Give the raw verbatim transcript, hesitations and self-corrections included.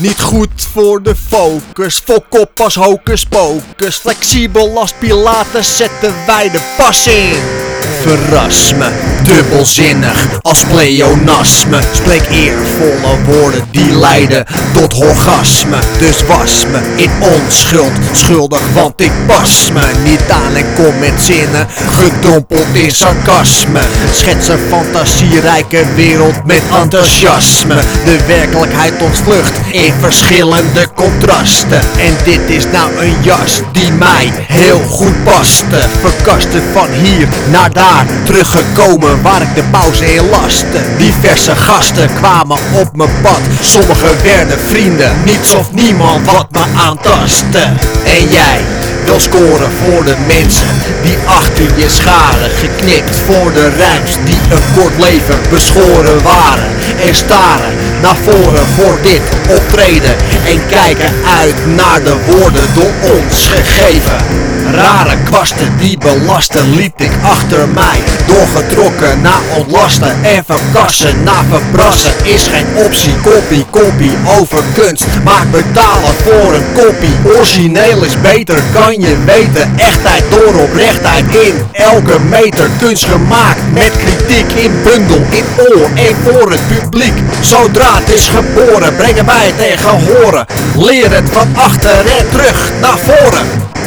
Niet goed voor de focus, fok op als hocus pocus. Flexibel als Pilates zetten wij de pas in. Verras me, dubbelzinnig als pleonasme. Spreek eervolle woorden die leiden tot orgasme. Dus was me in onschuld schuldig, want ik pas me niet aan en kom met zinnen gedompeld in sarcasme. Schets een fantasierijke wereld met enthousiasme. De werkelijkheid ontvlucht in verschillende contrasten. En dit is nou een jas die mij heel goed paste. Verkaste van hier naar daar, teruggekomen waar ik de pauze in laste. Diverse gasten kwamen op mijn pad, sommigen werden vrienden. Niets of niemand wat me aantastte. En jij wil scoren voor de mensen die achter je scharen. Geknipt voor de rijms die een kort leven beschoren waren. En staren naar voren voor dit optreden. En kijken uit naar de woorden door ons gegeven. Rare kwasten die belasten liet ik achter mij. Doorgetrokken naar ontlasten en verkassen naar verbrassen is geen optie. Kopie, kopie over kunst, maak betalen voor een kopie. Origineel is beter, kan je weten. Echtheid door oprechtheid in elke meter. Kunst gemaakt met kritiek in bundel, in oor en voor het publiek. Zodra het is geboren, brengen wij het tegen horen. Leer het van achter en terug naar voren.